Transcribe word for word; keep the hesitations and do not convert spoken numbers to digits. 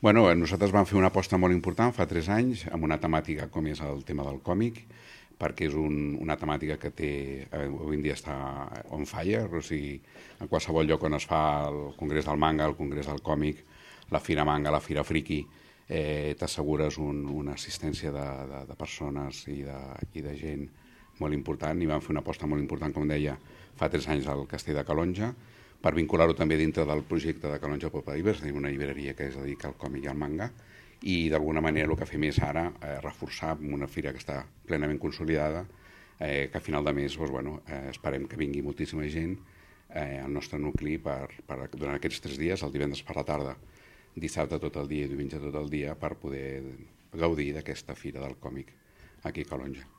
Bueno, nosaltres vam fer una aposta molt important fa tres anys amb una temàtica com és el tema del còmic, perquè és un, una temàtica que té, avui en dia està on fire, o sigui, en qualsevol lloc on es fa el Congrés del Manga, el Congrés del Còmic, la Fira Manga, la Fira Friki, eh, t'assegures un, una assistència de, de, de persones i de, i de gent molt important, i vam fer una aposta molt important, com deia, fa tres anys al Castell de Calonge, per vincular-ho també dintre del projecte de Calonge Poble Llibres, tenim una llibreria que es dedica al còmic i al manga, i d'alguna manera el que fem és ara eh, reforçar amb una fira que està plenament consolidada, eh, que a final de mes doncs, bueno, eh, esperem que vingui moltíssima gent eh, al nostre nucli per, per, durant aquests tres dies, el divendres per la tarda, dissabte tot el dia i diumenge tot el dia, per poder gaudir d'aquesta fira del còmic aquí a Calonge.